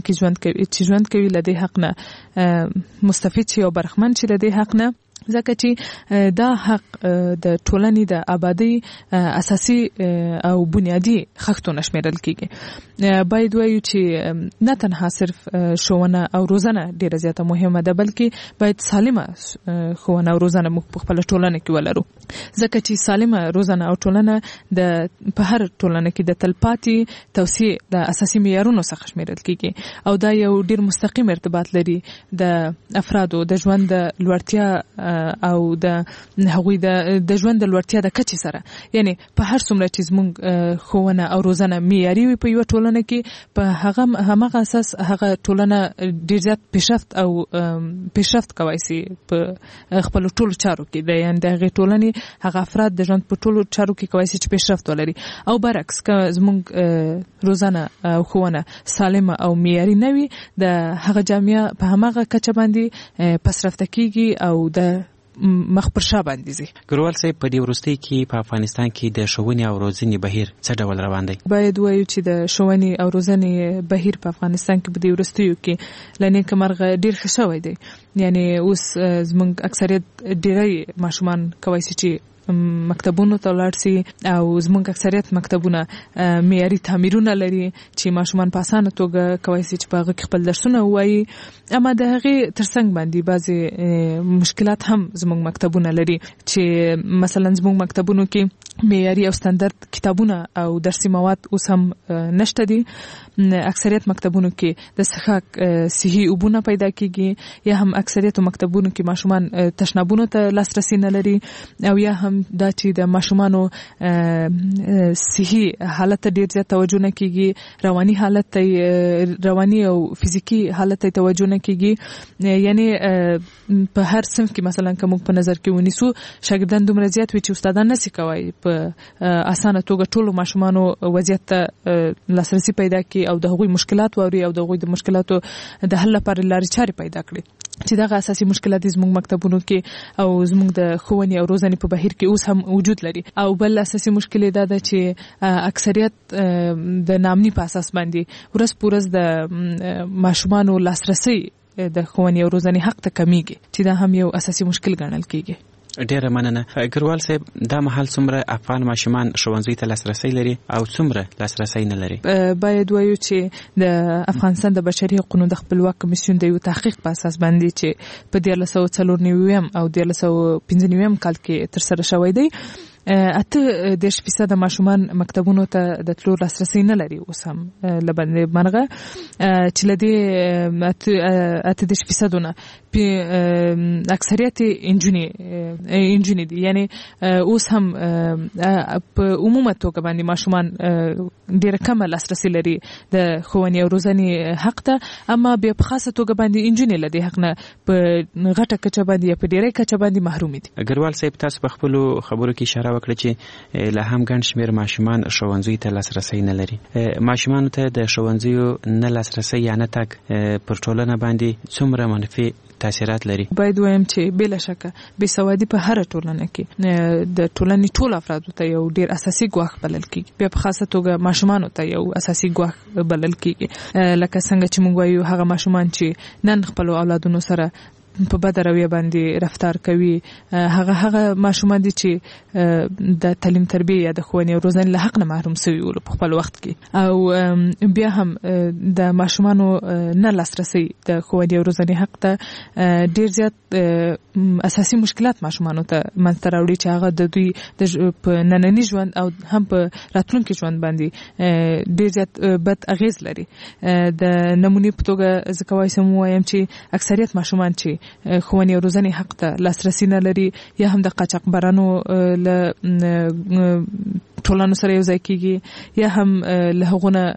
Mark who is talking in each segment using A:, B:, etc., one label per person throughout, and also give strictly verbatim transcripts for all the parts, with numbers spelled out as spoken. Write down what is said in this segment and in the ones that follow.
A: کې ژوند کوي چې ژوند کوي له دې حق نه مستفید شي او برخمن شي له دې حق نه، ځکه چې دا حق د ټولنې د آبادی اساسي او بنیادی حقونه شمیرل کیږي. باید وایو چې نه تنها صرف ښوونه او روزنه ډیره زیاته مهمه ده، بلکې باید سالمه ښوونه او روزنه موږ په خپل ټولنه کې ولرو، ځکه چې سالمه روزنه او ټولنه د په هر ټولنه کې د تلپاتې توسعه د اساسي معیارونو څخه شمیرل کیږي او دا یو ډیر مستقیم ارتباط لري د افرادو د ژوند د لوړتیا او د هغوی د د ژوند د لوړتیا د کچې سره. یعنی په هر څومره چې زموږ ښوونه او روزنه معیاري وي په یوه ټولنه کې، په هغه هماغه اساس هغه ټولنه ډیر زیات پیشرفت او پیشرفت کولی شي په خپلو ټولو چارو کې، د یعنې د هغې ټولنې هغه افراد د ژوند په ټولو چارو کې کولی شي چې پیشرفت ولري. او برعکس که زموږ روزنه او ښوونه سالمه او معیاري نه وي، د هغه جامعه په هماغه کچه باندې پسرفته کیږي او د مخ پر شا باندې ځي.
B: ګروال صاحب، په دې وروستۍ کې په افغانستان کې د ښوونې او روزنې بهیر څه ډول روان دی؟
A: باید وایو چې د ښوونې او روزنې بهیر په افغانستان کې په دې وروستیو کې له نیکه مرغه ډېر ښه شوی دی. یعنی اوس زموږ اکثریت ډېری ماشومان کولی شي چې مکتبونو ته ولاړ سي او زموږ اکثریت مکتبونه معیاري تعمیرونه لري چې ماشومان په اسانه توګه کولی شي چې په هغه کې خپل درسونه ووایي. اما د هغې ترڅنګ باندې بعضې مشکلات هم زموږ مکتبونه لري، چې مثلا زموږ مکتبونو کې معیاري او ستاندرد کتابونه او درسي مواد اوس هم نشته دي. اکثریت مکتبونو کې د څښاک صحي اوبونه پیدا کیږي، یا هم اکثریت مکتبونو کې ماشومان تشنابونو ته لاسرسي نه لري، او یا هم دا چې د ماشومانو صحي حالت ته ډیر زیات توجه نه کیږي، رواني حالت ته رواني او فزیکی حالت ته توجه نه کیږي. یعنی په هر صنف کې مثلا که موږ په نظر کې ونیسو، شاګردان دومره زیات وي چې استادان نشي کولی په اسانه توګه ټولو ماشومانو وضعیت ته لاسرسي پیدا کړي او د هغوی مشکلات واوري او د هغوی د مشکلاتو د حل لپاره لارې چارې پیدا کړي. چې دغه اساسي مشکلات زموږ مکتبونو کې او زموږ د ښوونې او روزنې په بهیر کې اوس هم وجود لري. او بل اساسي مشکل دا ده چې اکثریت د نامني په اساس باندې ورځ په ورځ د ماشومانو لاسرسي د ښوونې او روزنې حق ته کمیږي، چې دا هم یو اساسي مشکل ګڼل کیږي.
B: ډیره مننه. ګروال صاحب، دا مهال څومره افغان ماشومان ښوونځي ته لاسرسی لري او څومره لاسرسی نه لري؟
A: باید وایو چې د افغانستان د بشري حقوقو د خپلواک کمیسیون د یو تحقیق په اساس باندې چې په دیارلس سوه څلور نوي او دیارلس سوه پنځه نوي کال کې ترسره شوی دی، اته دېرش فیصده ماشومان مکتبونو ته د تلو لاسرسی نه لري اوس هم له بندې مرغه، چې له دې اته دېرش فیصدونه اکثریت انجونې انجونې دي. یعنی اوس هم په عمومه توګه باندې ماشومان ډېره کمه لاسرسی لري د ښوونې او روزنې حق ته، اما بیا په خاصه توګه باندې انجونې له دې حق نه په غټه کچه باندې یا په ډېرې کچه باندې محرومې دي.
B: ګروال صاحب، تاسو په خپلو خبرو کې اشاره وکړه چې لا هم ګڼ شمېر ماشومان ښوونځیو ته لاسرسی نه لري. ماشومانو ته د ښوونځیو نه لاسرسی یا نه تګ پر ټولنه باندې څومره منفي تاثیرات لري؟ باید
A: وایم چې بلا شکه بېسوادي په هر ټولنه کې د ټولنې ټول افرادو ته یو ډیر اساسي ګواښ بلل کیږي، بیا په خاصه توګه ماشومانو ته یو اساسي ګواښ بلل کیږي. لکه څنګه چې موږ وایو هغه ماشومان چې نن خپل اولادونو سره په بد رویه باندې رفتار کوي، هغه هغه ماشومان دي چې د تعلیم تربیه یا د ښوونې او روزنې له حق نه محروم شوي ول په خپل وخت کې، او بیا هم د ماشومانو نه لاسرسي د ښوونې او روزنې حق ته ډیر زیات اساسي مشکلات ماشومانو ته منځته راوړي، چې هغه د دوی په ننني ژوند او هم په راتلونکي ژوند باندې ډیر زیات بد اغیز لري. د نمونې په توګه زه کولی شم ووایم چې اکثریت ماشومان چې ښوونې او روزنې حق ته لاسرسي نه لري، یا هم د قاچاقبرانو له ټولنو سره یو ځای کیږي، یا هم له هغو نه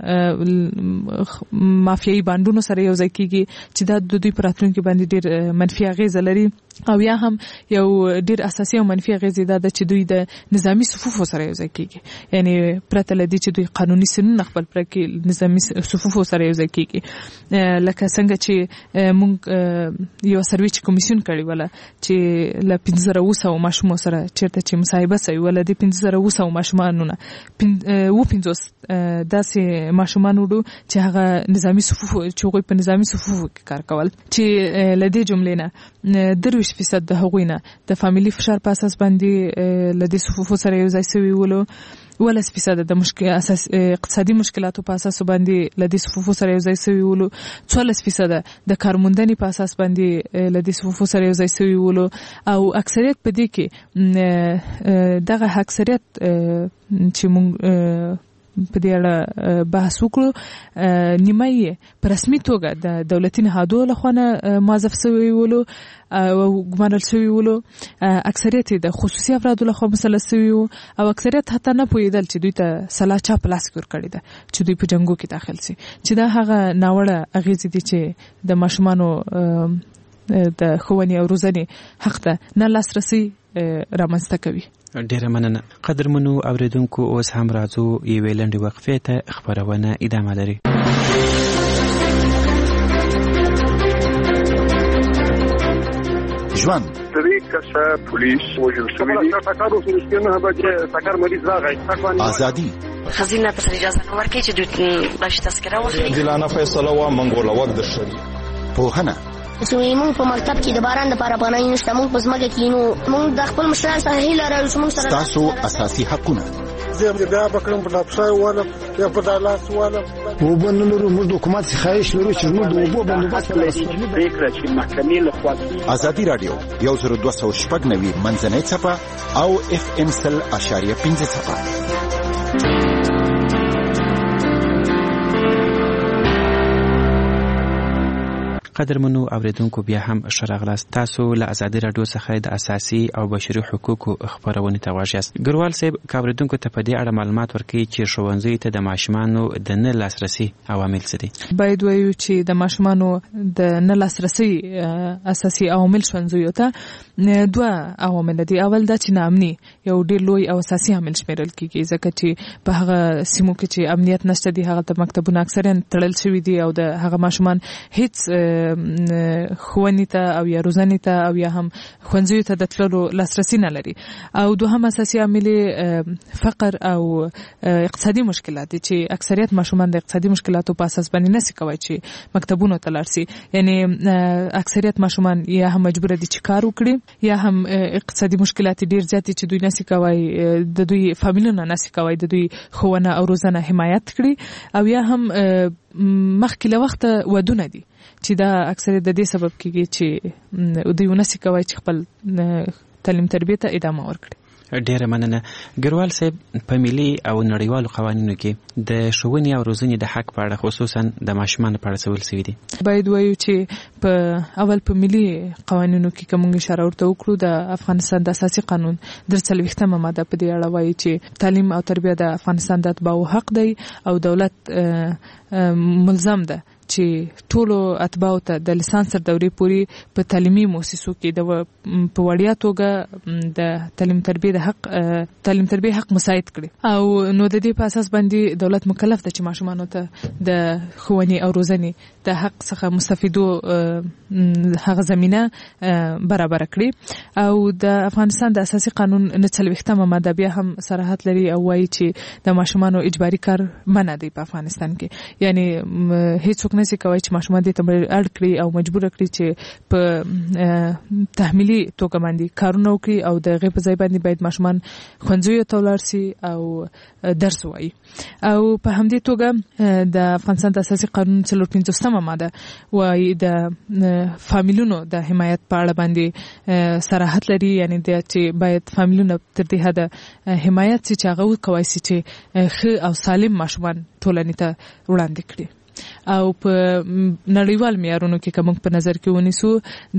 A: مافیایي بانډونو سره یو ځای کیږي، چې دا د دوی په راتلونکي باندې ډېر منفي اغیزه لري. او یا هم یو ډېر اساسي او منفي اغیزې دا ده چې دوی د نظامي صفوفو سره یو ځای کیږي، یعنی پرته له دې چې دوی قانوني سنونه خپل پوره کړي نظامي صفوفو سره یو ځای کیږي. لکه څنګه چې موږ یو سروې چې کمیسیون کړی وله چې له پنځه زره اوه سوه ماشومو سره چېرته چې مصاحبه سوې وله، د پنځه زره اوه سوه ماشومان قانونه و پنځوس داسې ماشومان وړو چې هغه نظامی صفوف چې هغوی په نظامی صفوفو کې کار کول چې له دې جملې نه درویشت فیصد د هغوی نه د فامیلي فشار په اساس باندې له دې صفوفو سره یو ځای سوي ولو ولس فیصد د مشکل اساس اقتصادي مشکلاتو په اساس باندې لدی صفوفو سره یو ځای سوي ولو څوارلس فیصد د کارموندنې په اساس باندې لدی صفوفو سره یو ځای سوي ولو او اکثریت په دې کې دغه اکثریت چې موږ په دې اړه بحث وکړو نیمایي په رسمي توګه د دولتي نهادو لخوا نه موظف سوي ولو او ګمارل شوي ولو اکثریت د خصوصي افرادو لخوا مسلط شوي وو او اکثریت حتی نه پوهېدل چې دوی ته سلاح چا په لاس کې ورکړې ده چې دوی په جنګو کې داخل شي چې دا هغه ناوړه اغېزې دي چې د ماشومانو د ښوونې او روزنې حق ته نه لاسرسي رامنځته کوي.
B: ډیره مننه. قدرمنو اوریدونکو اوس هم راځو یوې لنډې وقفې ته، خپرونه ادامه لري.
C: ژوند
D: درې کسه پولیس وژل شوي دي. ټکر وشو چې نه بچي ټکر مریض راغی.
C: ازادي
E: خزینه ته اجازه نه ورکړي چې دوی باشي تذکره واخلي.
F: جلانه فیصله وا منګوله وخت د شری
C: پوهنه
G: سوی مونږ په مکتب کې د باران لپاره پناه نشته، مونږ په ځمکه کې نو مونږ د خپل مشران سره هیله لرو چې مونږ سره
C: تاسو اساسي حقونه
D: زه بیا بکرم په لپسای ولا یا په دالاس ولا
H: وبنلو موږ حکومت څخه لرو چې موږ د وبو بندوبست
D: لرو. فکر چې محکمې له خوا
C: ازادي رادیو یو زر دوه سوه شپږ نوي منځنۍ څپه او اف ام سل اشاریه پنځه څپه.
B: قدرمنو اوریدونکو بیا هم ښه راغلاست. تاسو له ازادي راډیو څخه د اساسي او بشري حقوقو خپرونې ته غوږ یاست. ګروال صاحب که اوریدونکو ته په دې اړه معلومات ورکړي چې ښوونځیو ته د ماشومانو د نه لاسرسي عوامل څه دي؟
A: باید وایو چې د ماشومانو د نه لاسرسي اساسي عوامل ښوونځیو ته دوه عوامل دي. اول دا چې ناامني یو ډېر لوی او اساسي عامل شمیرل کېږي، ځکه چې په هغه سیمو کې چې امنیت نشته دي هغه د مکتبونه اکثرا تړل شوي دي او د هغه ماشومان هیڅ ښوونې ته او یا روزنې ته او یا هم ښوونځیو ته د تللو لاسرسي نه لري. او دوهم اساسي عامل فقر او اقتصادي مشکلات دي چې اکثریت ماشومان د اقتصادي مشکلاتو په اساس باندې نشي کوي چې مکتبونو ته لاړ شي. یعنی اکثریت ماشومان یا هم مجبور دي چې کار وکړي یا هم اقتصادي مشکلات ډیر زیات دي چې دوی نشي کوي د دوی فامیلونه نشي کوي د دوی ښوونه او روزنه حمایت کړي او یا هم مخکې له وخته ودونه دي چې دا اکثر د دې سبب کېږي چې دوی ونسي کوي چې خپل تعلیم تربیه ته ادامه ورکړي.
B: ډیره مننه. ګروال صاحب په ملي او نړیوالو قوانینو کې د ښوونې او روزنې د حق په اړه خصوصا د ماشومانو په اړه څه ویل شوي دي؟
A: باید وایو چې په اول په ملي قوانینو کې که موږ اشاره ورته وکړو د افغانستان د اساسي قانون درې څلوېښتمه ماده په دې اړه وایي چې تعلیم او تربیه د افغانستان د اتباعو حق دی او دولت ملزم ده چې ټولو اتباعو ته د لیسانس تر دورې پورې په تعلیمي مؤسسو کې د په وړیا توګه د تعلیم تربیه د حق تعلیم تربیه حق مساعد کړي او نو د دې په اساس باندې دولت مکلف ده چې ماشومانو ته د ښوونې او روزنې د حق څخه مستفیدو هغه زمینه برابر کړي. او د افغانستان د اساسي قانون نه څلوېښتمه ماده بیا هم صراحت لري او وایي چې د ماشومانو اجباري کار منع دی په افغانستان کې. یعنی هیڅ نشي کوي چې ماشومان دې ته اړ کړي او مجبور کړي چې په تحمیلي توګه باندې کارونه وکړي او د غي په ځای باندې باید ماشومان ښوونځیو ته ولاړ شي او درس وایي. او په همدې توګه د افغانستان د اساسي قانون څلور پنځوستمه ماده وایي د فامیلونو د حمایت په اړه باندې صراحت لري، یعنی د چې باید فامیلونه تر دې حده حمایت شي چې هغه وکوي چې ښه او سالم ماشومان ټولنې ته وړاندې کړي. او په نړیوال معیارونو کې کوم په نظر کې ونیسو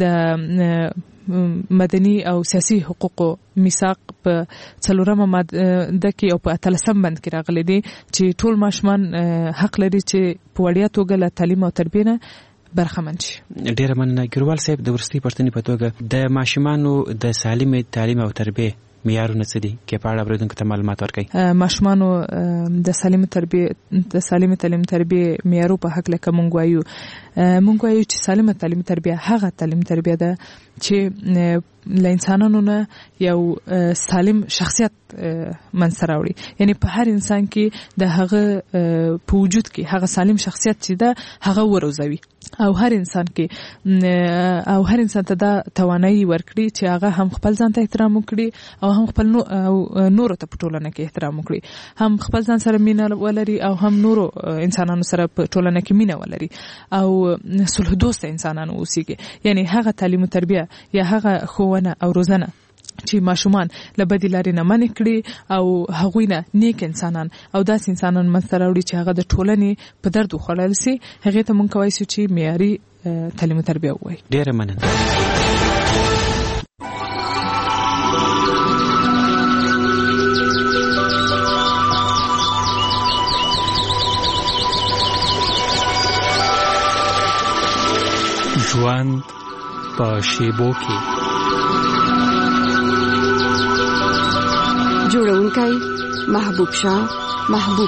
A: د مدني او سیاسي حقوقو میثاق په څلورمه ماده کې او په اتلسم بند کې راغلي دي چې ټول ماشومان حق لري چې په وړیا توګه له تعلیم او تربیه نه برخمن شي.
B: ډیره مننه. ګروال صاحب د ورستي پښتنې په توګه د ماشومانو د سالم تعلیم او تربیه معیارونه څه دي کې په اړه اوریدونکو ته معلومات ورکړئ؟
A: ماشومانو د سالم تربیه د سالم تعلیم تربیه معیارو په حق لکه مونږ وایو مونږ وایو چې سالمه تعلیم تربیه هغه تعلیم تربیه ده چې ل انسانانو نه یو سالم شخصیت منځ راوړي. یعنی په هر انسان کې د هغه په وجود کې هغه سالم شخصیت چې ده هغه وروزوي او هر انسان کې او هر انسان ته دا توانایي ورکړي چې هغه هم خپل ځان ته احترام وکړي او هم خپل نورو ته په ټولنه کې احترام وکړي، هم خپل ځان سره مینه ولري او هم نورو انسانانو سره په ټولنه کې مینه ولري او صلح دوست انسانانو اوسېږي. یعنی هغه تعلیم او تربیه یا هغه ښوونه او روزنه چې ماشومان له بدې لارې نه منع کړي او هغوی نه نیک انسانان او داسې انسانان منځته راوړي چې هغه د ټولنې په درد وخوړل سي، هغې ته مونږ کولی شو چې معیاري تعلیم او تربیه ووایو.
B: ډېره مننه.
I: ژوند په شیبو کې
J: جوړونکی محبوب شاه محبوب.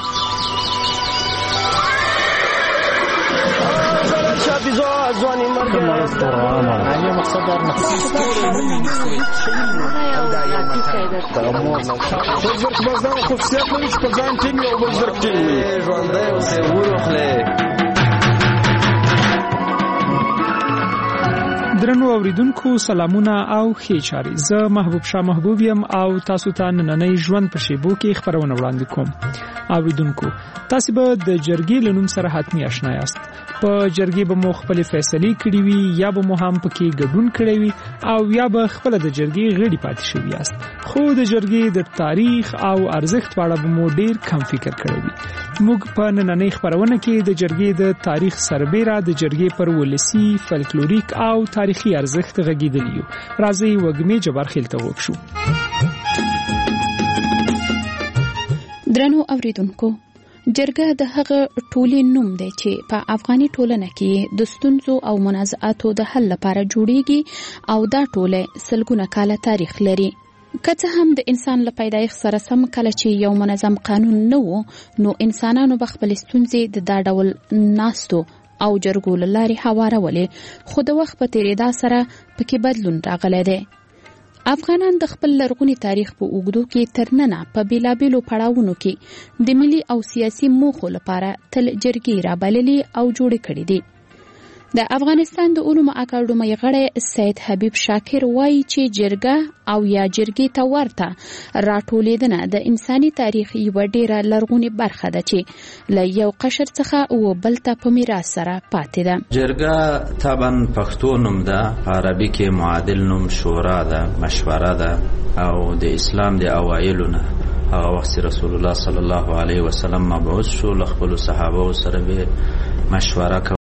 I: درنو اوریدونکو سلامونه او ښې چارې. زه محبوب شاه محبوب یم او تاسو ته نننۍ ژوند په شیبو کې خبرونه وړاندې کوم. اوریدونکو تاسو به د جرګې له نوم سره حتمی آشنا یاست. په جرګې به مو خپل فیصلې کړې وي یا به مو هم پکې ګډون کړی وي او یا به خپل د جرګې غړي پاتې شوي یاست. خو د جرګې د تاریخ او ارزښت په اړه به مو ډیر کم فکر کړی وي. موږ په نننۍ خبرونه کې د جرګې د تاریخ سربېره د جرګې پر ولسی فلکلوریک او تاریخي ارزښت غږیدلی یو. راځئ وږمې جبار خیل ته وکړو.
K: درنو اوریدونکو، جرګه د هغه ټولې نوم دی چې په افغاني ټولنه کې د ستونزو او منازعاتو د حل لپاره جوړیږي او دا ټوله سلګونه کاله تاریخ لري. که څه هم د انسان له پیدایښت سره سم کله چې یو منظم قانون نه و، نو انسانانو به خپل ستونزې د دا ډول ناستو او جرګو له لارې هوارولې، خو د وخت په تېرېدا سره پکې بدلون راغلی دی. افغانان د خپل لرغوني تاریخ په اوږدو کې تر ننه په بیلابیلو پړاوونو کې د ملي او سیاسي موخو لپاره تل جرګې رابللې او جوړې کړې دي. د افغانستان د علومو اکاډمۍ غړی سید حبیب شاکر وایي چې جرګه او یا جرګې ته ورته راټولېدنه د انساني تاریخ یوه ډېره لرغونې برخه ده چې له یو قشر څخه و بل ته په میراث سره پاتې ده.
L: جرګه طبعا پښتو نوم ده، په عربي کې معادل نوم شورا ده، مشوره ده او د اسلام د اوایلو نه هغه وخت رسول الله صلی الله علیه وسلم مبعوث شو، له خپلو صحابه سره به مشوره